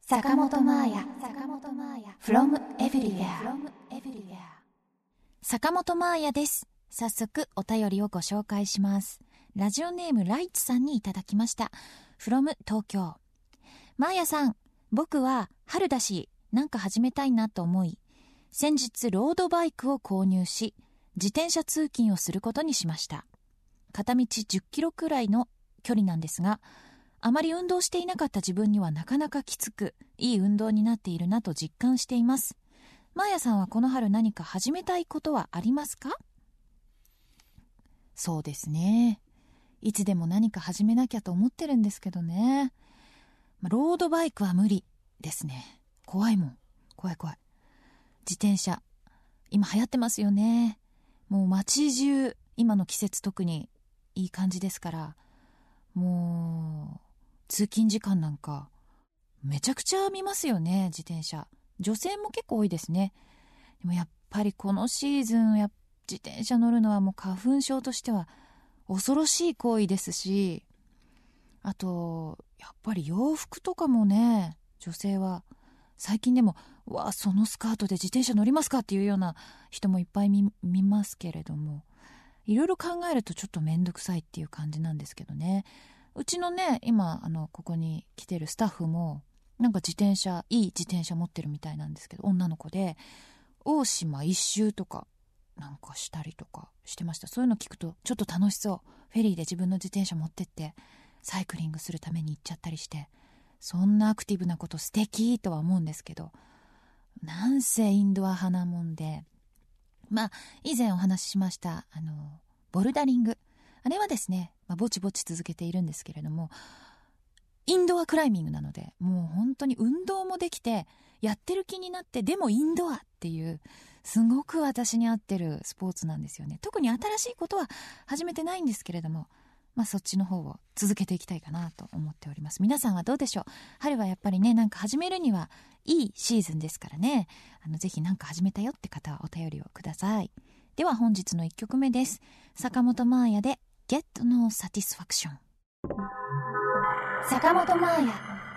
坂本真綾 from everywhere。 坂本真綾です。早速お便りをご紹介します。ラジオネームライツさんにいただきました。 from 東京。真綾さん、僕は春だしなんか始めたいなと思い、先日ロードバイクを購入し自転車通勤をすることにしました。片道10キロくらいの距離なんですが、あまり運動していなかった自分にはなかなかきつく、いい運動になっているなと実感しています。真綾さんはこの春何か始めたいことはありますか？そうですね、いつでも何か始めなきゃと思ってるんですけどね。ロードバイクは無理ですね。怖いもん。怖い。自転車今流行ってますよね。もう街中、今の季節特にいい感じですから、もう通勤時間なんかめちゃくちゃ見ますよね、自転車。女性も結構多いですね。でもやっぱりこのシーズン自転車乗るのはもう花粉症としては恐ろしい行為ですし、あとやっぱり洋服とかもね、女性は最近でもそのスカートで自転車乗りますかっていうような人もいっぱい 見ますけれども、いろいろ考えるとちょっとめんどくさいっていう感じなんですけどね。うちのね、今ここに来てるスタッフもなんかいい自転車持ってるみたいなんですけど、女の子で大島一周とかなんかしたりとかしてました。そういうの聞くとちょっと楽しそう。フェリーで自分の自転車持ってってサイクリングするために行っちゃったりして、そんなアクティブなこと素敵とは思うんですけど、なんせインドア派なもんで、以前お話ししましたボルダリング、あれはですね、ぼちぼち続けているんですけれども、インドアクライミングなので、もう本当に運動もできてやってる気になって、でもインドアっていうすごく私に合ってるスポーツなんですよね。特に新しいことは始めてないんですけれども、そっちの方を続けていきたいかなと思っております。皆さんはどうでしょう？春はやっぱりね、なんか始めるにはいいシーズンですからね。ぜひなんか始めたよって方はお便りをください。では本日の1曲目です。坂本真綾で Get No Satisfaction。 坂本真綾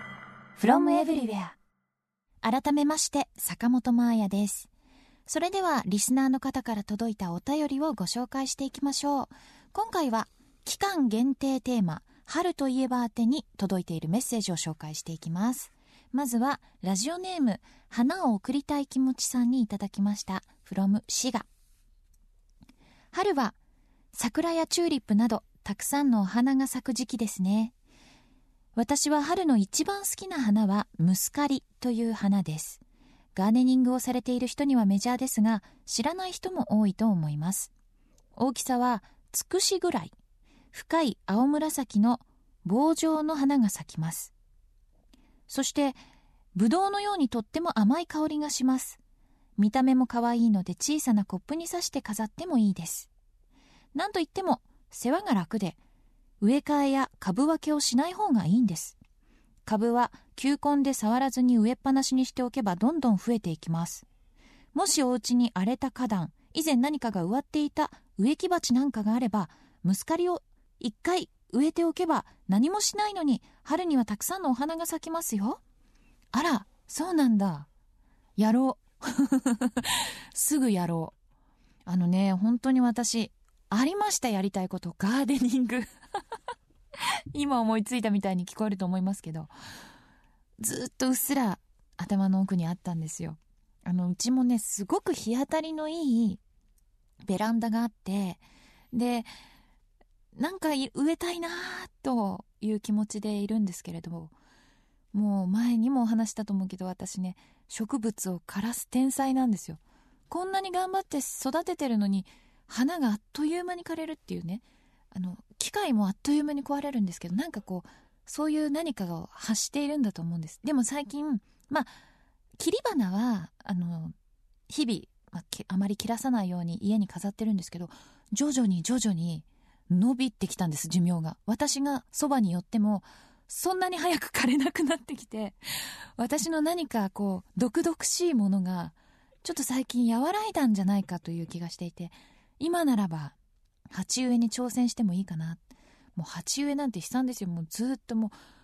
from everywhere。 改めまして坂本真綾です。それではリスナーの方から届いたお便りをご紹介していきましょう。今回は期間限定テーマ春といえば宛てに届いているメッセージを紹介していきます。まずはラジオネーム花を贈りたい気持ちさんにいただきました。 from 滋賀。春は桜やチューリップなどたくさんのお花が咲く時期ですね。私は春の一番好きな花はムスカリという花です。ガーデニングをされている人にはメジャーですが、知らない人も多いと思います。大きさはつくしぐらい、深い青紫の棒状の花が咲きます。そしてブドウのようにとっても甘い香りがします。見た目も可愛いので小さなコップに挿して飾ってもいいです。なんといっても世話が楽で、植え替えや株分けをしない方がいいんです。株は球根で触らずに植えっぱなしにしておけばどんどん増えていきます。もしお家に荒れた花壇、以前何かが植わっていた植木鉢なんかがあれば、ムスカリを一回植えておけば何もしないのに春にはたくさんのお花が咲きますよ。あら、そうなんだ。やろうすぐやろう。本当に私ありました、やりたいこと。ガーデニング今思いついたみたいに聞こえると思いますけど、ずっとうっすら頭の奥にあったんですよ。うちもね、すごく日当たりのいいベランダがあって、でなんか植えたいなという気持ちでいるんですけれど、もう前にもお話したと思うけど、私ね、植物を枯らす天才なんですよ。こんなに頑張って育ててるのに花があっという間に枯れるっていうね。機械もあっという間に壊れるんですけど、なんかそういう何かを発しているんだと思うんです。でも最近切り花は日々、あまり切らさないように家に飾ってるんですけど、徐々に伸びてきたんです、寿命が。私がそばに寄ってもそんなに早く枯れなくなってきて、私の何か毒々しいものがちょっと最近和らいだんじゃないかという気がしていて、今ならば鉢植えに挑戦してもいいかな。もう鉢植えなんて悲惨ですよ。もうずっと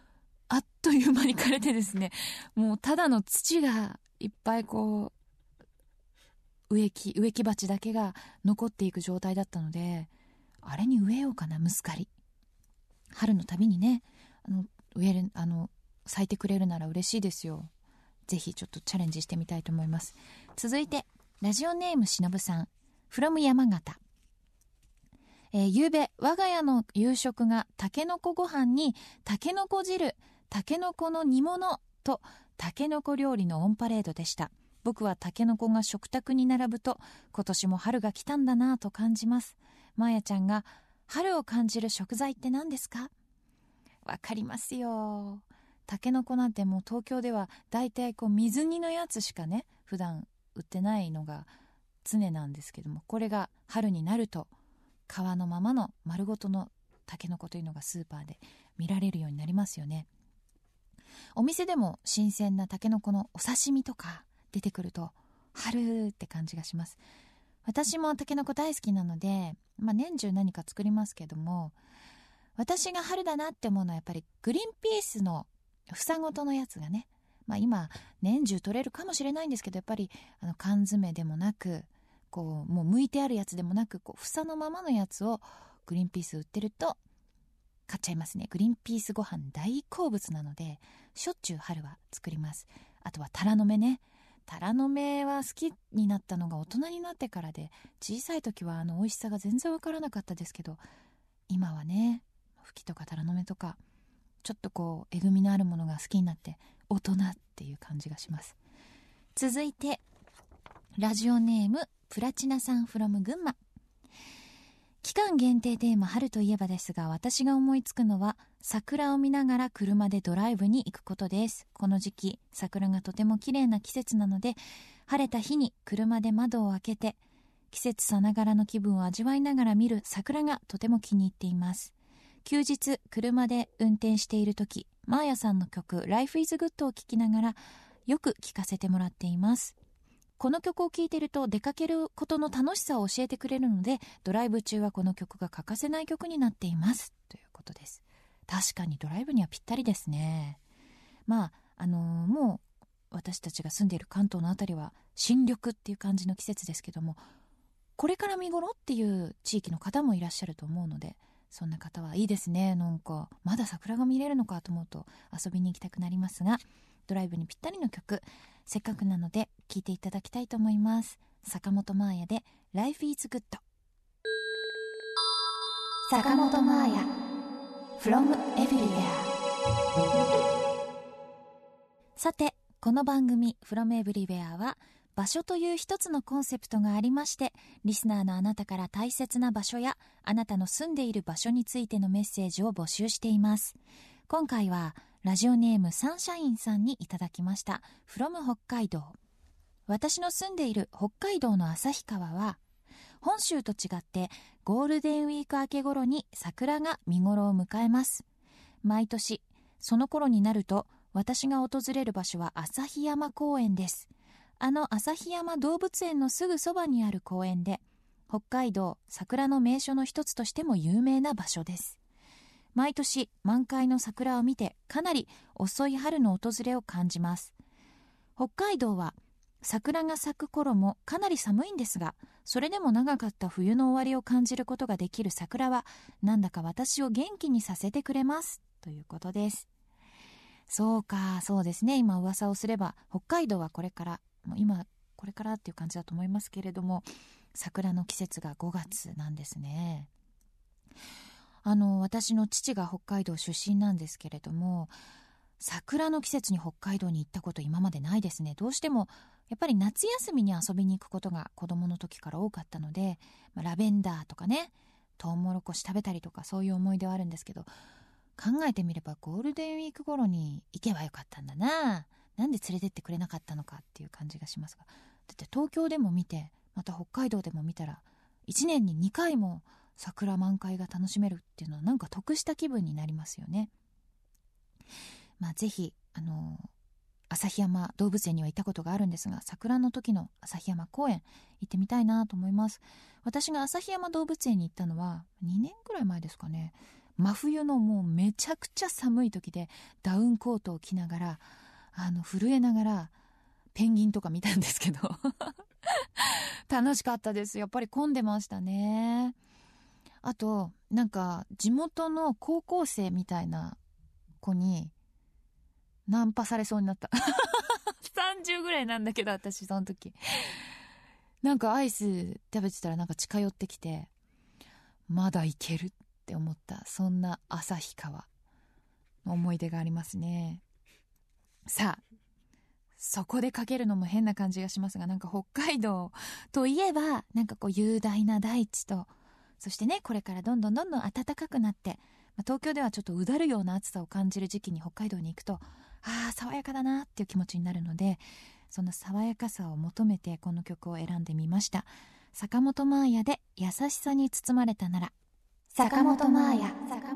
あっという間に枯れてですね、もうただの土がいっぱいこう植木鉢だけが残っていく状態だったので、あれに植えようかな、ムスカリ。春のたびにね、植える咲いてくれるなら嬉しいですよ。ぜひちょっとチャレンジしてみたいと思います。続いてラジオネームしのぶさん from 山形。ゆうべ我が家の夕食がたけのこご飯にたけのこ汁、たけのこの煮物とたけのこ料理のオンパレードでした。僕はたけのこが食卓に並ぶと今年も春が来たんだなぁと感じます。まーやちゃんが春を感じる食材って何ですか？わかりますよ。たけのこなんてもう東京ではだいたい水煮のやつしかね普段売ってないのが常なんですけども、これが春になると皮のままの丸ごとのたけのこというのがスーパーで見られるようになりますよね。お店でも新鮮なたけのこのお刺身とか出てくると春って感じがします。私もたけのこ大好きなので、年中何か作りますけども、私が春だなって思うのはやっぱりグリーンピースの房ごとのやつがね、今年中取れるかもしれないんですけど、やっぱり缶詰でもなくもう剥いてあるやつでもなく房のままのやつをグリーンピース売ってると買っちゃいますね。グリーンピースご飯大好物なのでしょっちゅう春は作ります。あとはタラの芽ね。タラの芽は好きになったのが大人になってからで、小さい時は美味しさが全然わからなかったですけど、今はねフキとかタラの芽とかちょっとえぐみのあるものが好きになって大人っていう感じがします。続いてラジオネームプラチナさん from 群馬。期間限定テーマ春といえばですが、私が思いつくのは桜を見ながら車でドライブに行くことです。この時期桜がとても綺麗な季節なので、晴れた日に車で窓を開けて季節さながらの気分を味わいながら見る桜がとても気に入っています。休日車で運転しているとき、マーヤさんの曲 Life is Good を聴きながらよく聴かせてもらっています。この曲を聴いていると出かけることの楽しさを教えてくれるので、ドライブ中はこの曲が欠かせない曲になっていますということです。確かにドライブにはぴったりですね。もう私たちが住んでいる関東のあたりは新緑っていう感じの季節ですけども、これから見頃っていう地域の方もいらっしゃると思うので、そんな方はいいですね。なんかまだ桜が見れるのかと思うと遊びに行きたくなりますが、ドライブにぴったりの曲、せっかくなので聴いていただきたいと思います。坂本真綾で Life is Good。 坂本真綾 from everywhere。 さて、この番組 From Everywhere は場所という一つのコンセプトがありまして、リスナーのあなたから大切な場所やあなたの住んでいる場所についてのメッセージを募集しています。今回はラジオネームサンシャインさんにいただきました from 北海道。私の住んでいる北海道の旭川は本州と違ってゴールデンウィーク明け頃に桜が見頃を迎えます。毎年その頃になると私が訪れる場所は旭山公園です。旭山動物園のすぐそばにある公園で、北海道桜の名所の一つとしても有名な場所です。毎年満開の桜を見てかなり遅い春の訪れを感じます。北海道は桜が咲く頃もかなり寒いんですが、それでも長かった冬の終わりを感じることができる桜はなんだか私を元気にさせてくれますということです。そうか、そうですね。今噂をすれば北海道はこれからっていう感じだと思いますけれども、桜の季節が5月なんですね。私の父が北海道出身なんですけれども、桜の季節に北海道に行ったこと今までないですね。どうしてもやっぱり夏休みに遊びに行くことが子供の時から多かったので、ラベンダーとかね、トウモロコシ食べたりとかそういう思い出はあるんですけど、考えてみればゴールデンウィーク頃に行けばよかったんだな。なんで連れてってくれなかったのかっていう感じがしますが、だって東京でも見て、また北海道でも見たら1年に2回も桜満開が楽しめるっていうのはなんか得した気分になりますよね。ぜひ旭山動物園には行ったことがあるんですが、桜の時の旭山公園行ってみたいなと思います。私が旭山動物園に行ったのは2年くらい前ですかね。 真冬のもうめちゃくちゃ寒い時でダウンコートを着ながら震えながらペンギンとか見たんですけど楽しかったです。やっぱり混んでましたね。あとなんか地元の高校生みたいな子にナンパされそうになった30ぐらいなんだけど、私その時なんかアイス食べてたらなんか近寄ってきて、まだいけるって思った、そんな旭川の思い出がありますね。さあそこでかけるのも変な感じがしますが、なんか北海道といえばなんかこう雄大な大地と、そしてねこれからどんどん暖かくなって、東京ではちょっとうだるような暑さを感じる時期に北海道に行くと爽やかだなっていう気持ちになるので、その爽やかさを求めてこの曲を選んでみました。坂本真綾で優しさに包まれたなら。 坂本真綾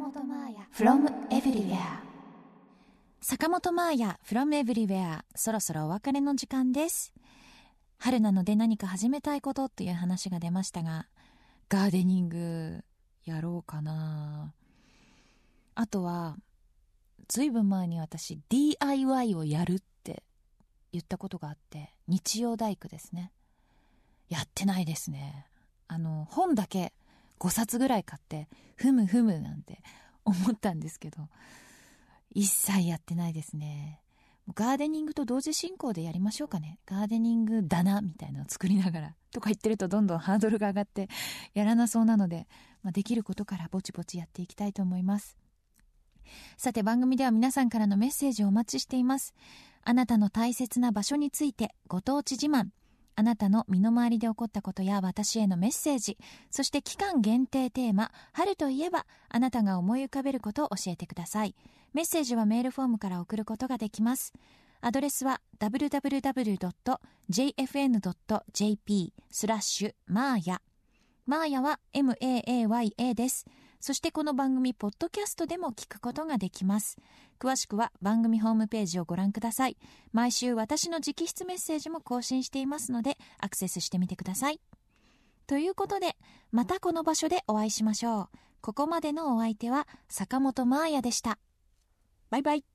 from everywhere。 坂本真綾 from everywhere。 そろそろお別れの時間です。春なので何か始めたいことという話が出ましたが、ガーデニングやろうかな。あとはずいぶん前に私 DIY をやるって言ったことがあって、日曜大工ですね。やってないですね。本だけ5冊ぐらい買ってふむなんて思ったんですけど、一切やってないですね。ガーデニングと同時進行でやりましょうかね。ガーデニング棚みたいなのを作りながらとか言ってるとどんどんハードルが上がってやらなそうなので、できることからぼちぼちやっていきたいと思います。さて番組では皆さんからのメッセージをお待ちしています。あなたの大切な場所についてご当地自慢、あなたの身の回りで起こったことや私へのメッセージ、そして期間限定テーマ春といえばあなたが思い浮かべることを教えてください。メッセージはメールフォームから送ることができます。アドレスは www.jfn.jp/maaya。 マーヤは MAAYA です。そしてこの番組ポッドキャストでも聞くことができます。詳しくは番組ホームページをご覧ください。毎週私の直筆メッセージも更新していますのでアクセスしてみてください。ということでまたこの場所でお会いしましょう。ここまでのお相手は坂本真綾でした。バイバイ。